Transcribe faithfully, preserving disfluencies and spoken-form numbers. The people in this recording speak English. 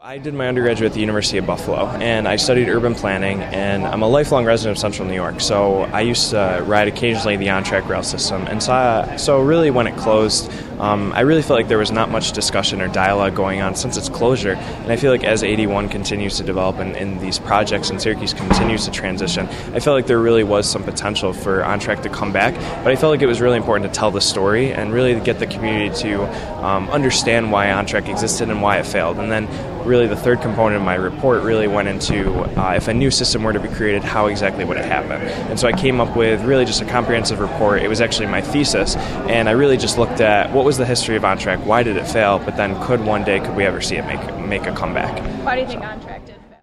I did my undergraduate at the University of Buffalo, and I studied urban planning, and I'm a lifelong resident of Central New York, so I used to ride occasionally the on-track rail system. And so, uh, so really when it closed, um, I really felt like there was not much discussion or dialogue going on since its closure, and I feel like as eighty-one continues to develop and, and these projects and Syracuse continues to transition, I felt like there really was some potential for on-track to come back, but I felt like it was really important to tell the story and really to get the community to um, understand why on-track existed and why it failed. And then really the third component of my report really went into uh, if a new system were to be created, how exactly would it happen? And so I came up with really just a comprehensive report. It was actually my thesis, and I really just looked at what was the history of on-track, why did it fail, but then could one day, could we ever see it make make a comeback? Why do you think on-track did?